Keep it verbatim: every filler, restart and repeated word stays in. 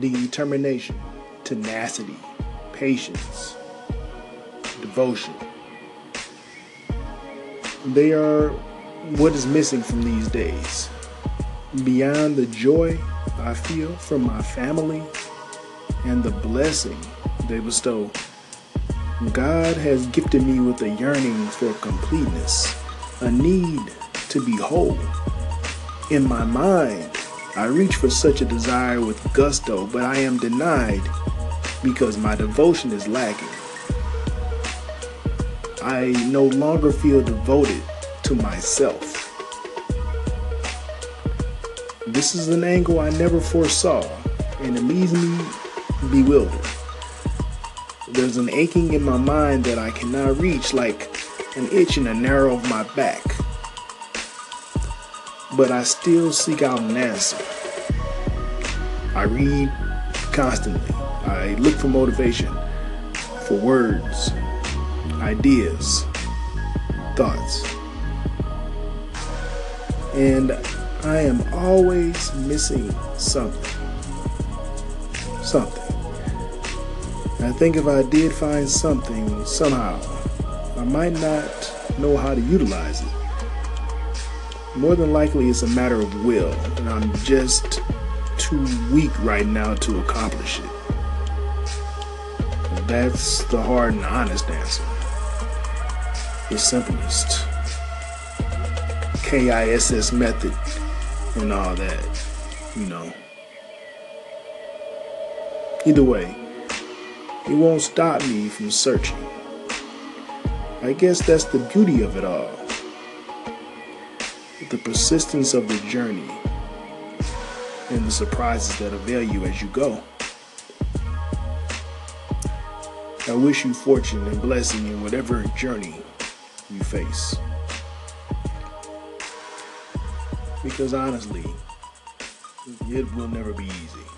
determination, tenacity, patience, devotion. They are what is missing from these days. Beyond the joy I feel from my family and the blessing they bestow, God has gifted me with a yearning for completeness, a need to be whole. In my mind, I reach for such a desire with gusto, but I am denied because my devotion is lacking. I no longer feel devoted to myself. This is an angle I never foresaw, and it leaves me bewildered. There's an aching in my mind that I cannot reach, like an itch in the narrow of my back. But I still seek out an answer. I read constantly. I look for motivation, for words, ideas, thoughts. And I am always missing something. Something. I think if I did find something somehow, I might not know how to utilize it. More than likely, it's a matter of will, and I'm just too weak right now to accomplish it. That's the hard and honest answer. The simplest. K I S S method and all that, you know. Either way, it won't stop me from searching. I guess that's the beauty of it all. The persistence of the journey and the surprises that avail you as you go. I wish you fortune and blessing in whatever journey you face. Because honestly, it will never be easy.